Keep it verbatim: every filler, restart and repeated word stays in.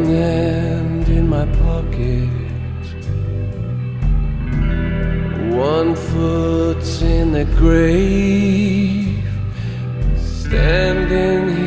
one hand in my pocket, one foot's in the grave, standing